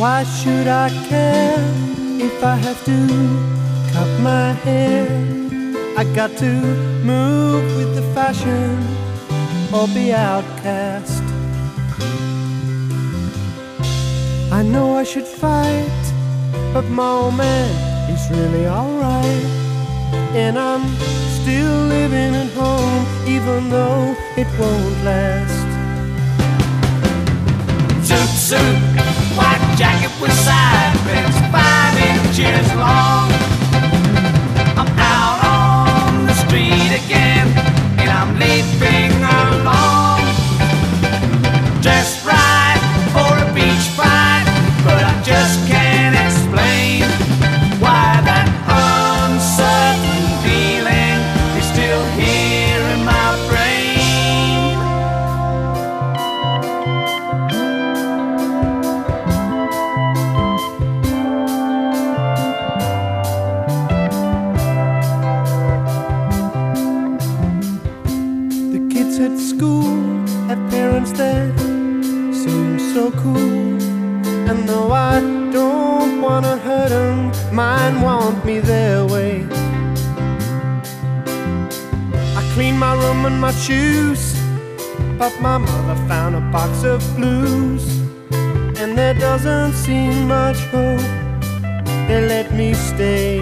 Why should I care if I have to cut my hair? I got to move with the fashion or be outcast. I know I should fight, but my old man is really alright. And I'm still living at home, even though it won't last. Zoot suit, white jacket with side bends 5 inches long. I'm out on the street again, and I'm leaping along. Dressed right for a beach fight, but I just can't explain why that uncertain feeling is still here in my brain. The kids at school have parents that seem so cool, and though I don't wanna hurt them, mine want me their way. I clean my room and my shoes, but my mother found a box of blues, and there doesn't seem much hope. They let me stay.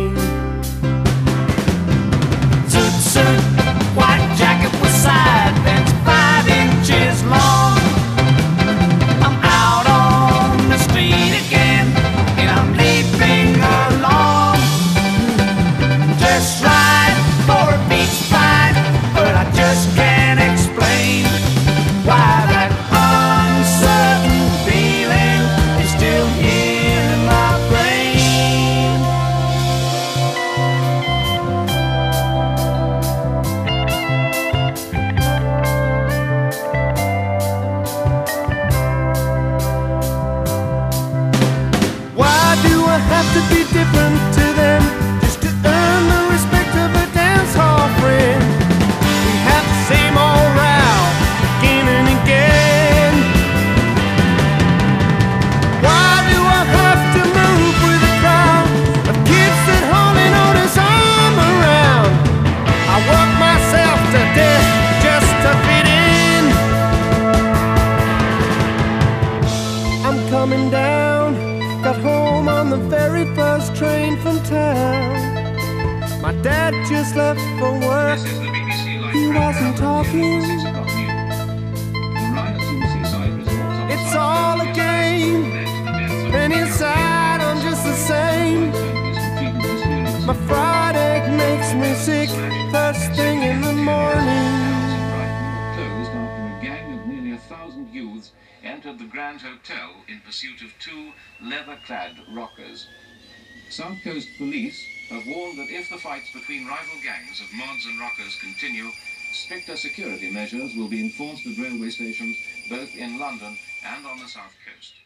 Zoot suit, white jacket with side bends 5 inches long. I'm out on the street again, and I'm leaping along. Just right for a beach fight, but I just can't explain why that uncertain feeling is still here in my brain. Why do I have to be different to them just to earn the respect of a dance hall friend? We have the same old row again and again. Why do I have to move with a crowd of kids that hardly notice I'm around? I work myself to death just to fit in. I'm coming down. Got home on the very first train from town. My dad just left for work. He wasn't talking. It's all a game, and inside I'm just the same. My fried egg makes me sick first thing in the morning. Closed after a gang of nearly 1,000 youths entered the Grand Hotel in pursuit of 2 leather-clad rockers. South Coast Police have warned that if the fights between rival gangs of mods and rockers continue, stricter security measures will be enforced at railway stations both in London and on the South Coast.